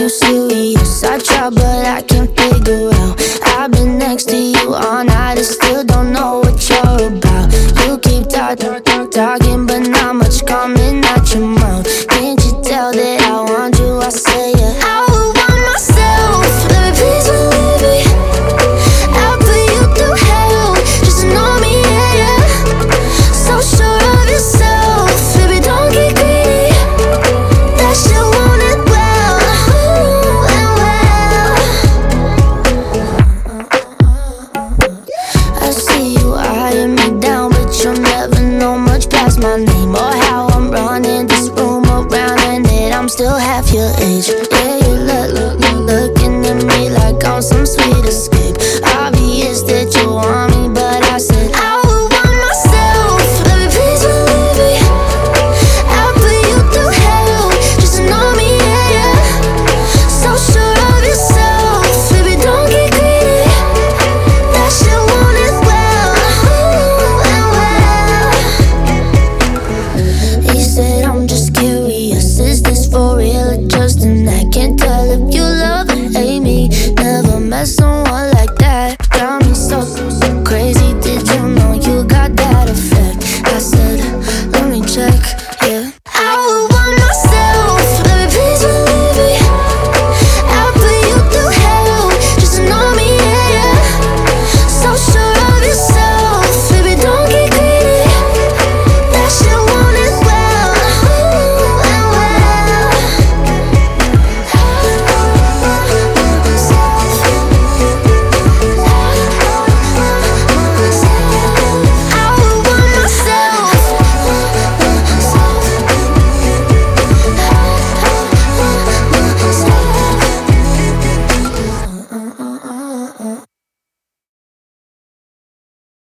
no serious. I try, but I can't figure out. I've been next to you all night and still don't know what you're about. You keep talking, but not much coming out your mouth. Can't you tell that I want you? I say yeah. I would want myself. Let me please believe me. I'll put you through hell just to know me, yeah, yeah. So sure of yourself, baby, don't get greedy. That shit want it well, and well. I see you eyeing me down, but you'll never know much past my name or how I'm running this room around, and that I'm still half your age. Yeah, you looking at me like I'm some sweet escape. Obvious that you want me.